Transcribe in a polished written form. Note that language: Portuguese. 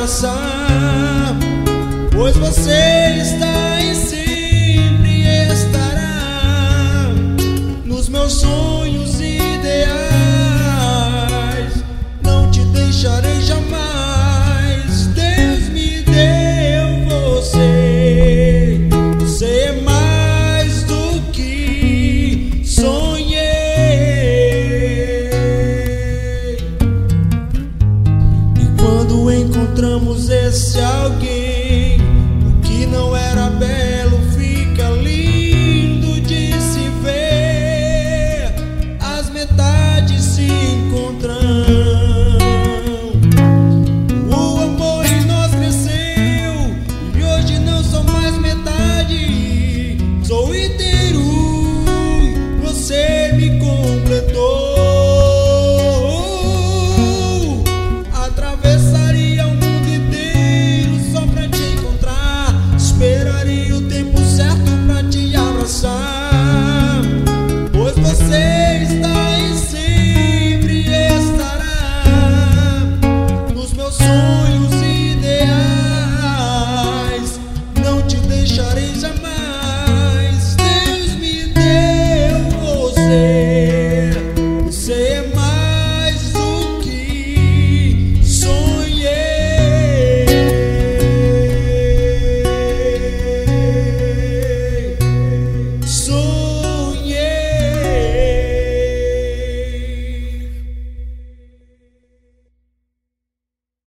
abraçar, pois você está e sempre estará nos meus sonhos ideais. Não te deixarei jamais. Deus me deu você. Você é mais do que sonhei. E quando encontramos esse alguém, o que não era bem